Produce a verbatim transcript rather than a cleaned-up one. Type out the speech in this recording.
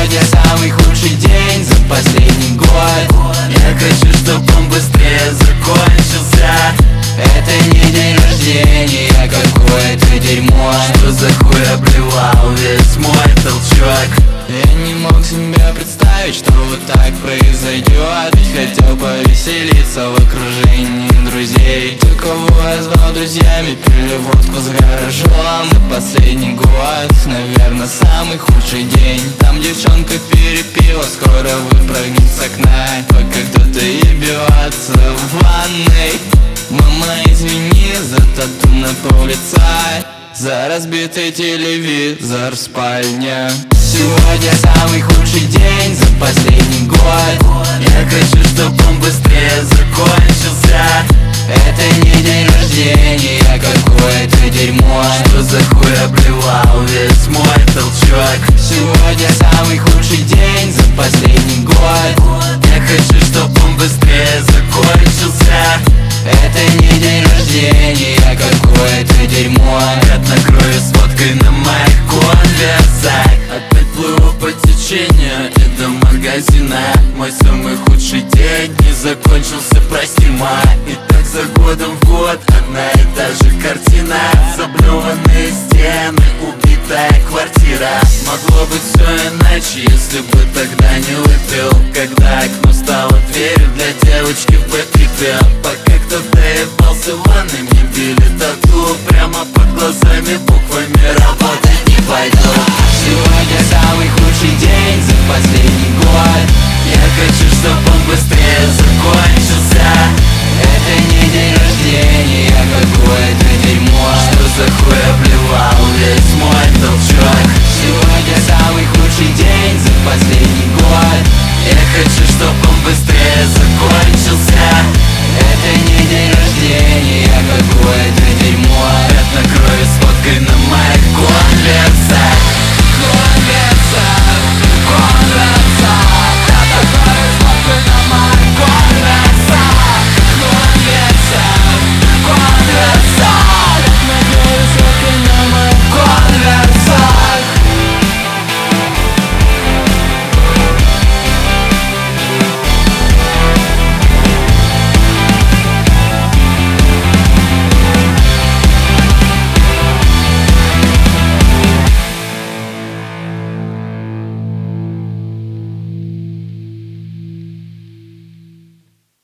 Сегодня самый худший день за последний год. Я хочу, чтобы он быстрее закончился. Это не день рождения, а какое-то дерьмо. Что за хуй обливал весь мой толчок? Я не мог себе представить, что вот так произойдет. Ведь хотел повеселиться в окружении друзей. Те, кого я звал друзьями, пили водку с гаражом. За последний год, наверное, самый худший день. Там девчонка перепила, скоро выпрыгнет с окна, пока кто-то ебется в ванной. Мама, извини за тату на пол лица, за разбитый телевизор в спальне. Сегодня самый худший день за последний год. Я хочу, чтобы он быстрее закончился. Это не день рождения, а какое-то дерьмо. Что за хуй обливал весь мой толчок? Сегодня самый худший день за последний год. Я хочу, чтобы он быстрее закончился. Это не день рождения, а какое-то дерьмо. Пятна крови с водкой на моих конверсах. Опять плыву по течению и до магазина. Мой самый худший день не закончился, прости, ма. И так за годом в год одна и та же картина. Заблеванные стены, убитая квартира. Могло быть все иначе, если бы тогда не выпил. Когда окно стало дверью для девочки в бэкипе. Пока кто-то ебался в ванной, мне били тату прямо под глазами буквами. Работать не пойду.